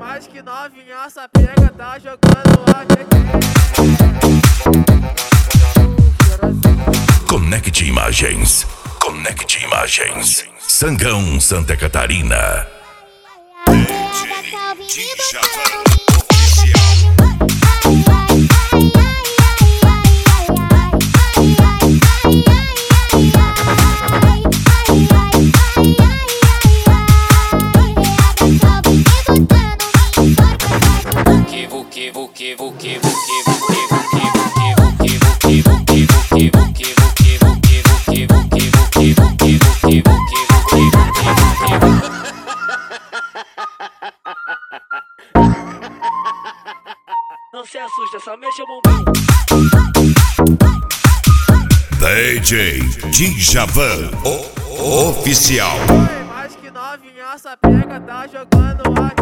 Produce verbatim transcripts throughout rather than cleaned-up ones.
mais que novinha, essa pega tá jogando a Conecte Imagens. Conecte Imagens. Sangão, Santa Catarina. D J Djavan Oficial. Não se assusta, só mexe o bumbum. D J Djavan Oficial. Oi, mais que novinha, essa pega tá jogando a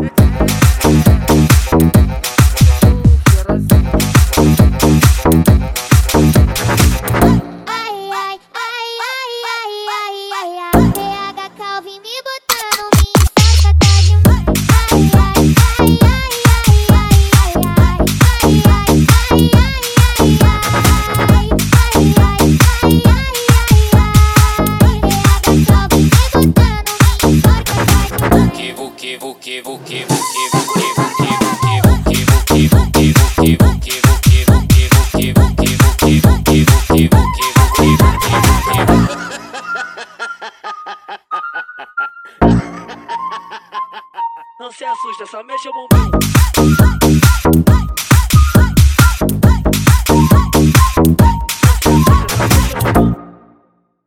Não se assusta, só mexe o bumbum.